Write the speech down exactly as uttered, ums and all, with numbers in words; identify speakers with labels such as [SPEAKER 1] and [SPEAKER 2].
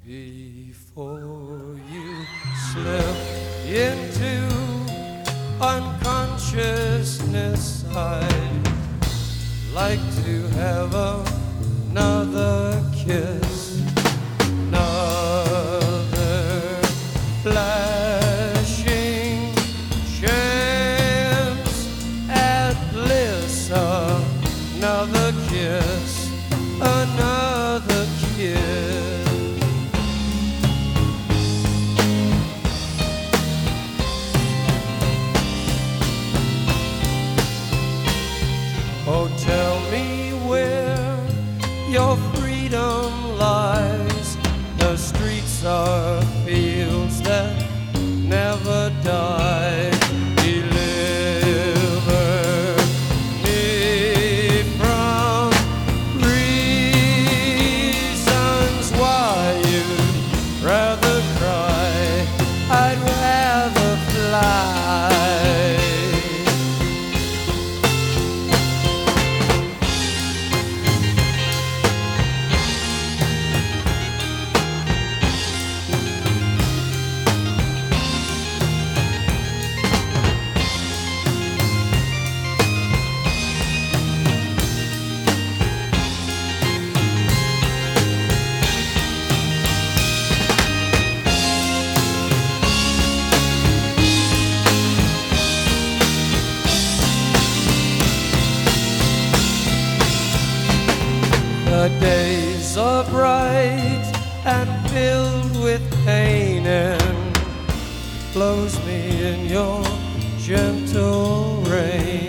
[SPEAKER 1] Before you slip into unconsciousness, I'd like to have another kiss, another flashing chance at bliss, another kiss, another kiss. Oh, tell me where your freedom lies. The streets are fields that never die. Deliver me from reasons why you'd rather cry. I'd rather fly. The days are bright and filled with pain, and close me in your gentle rain.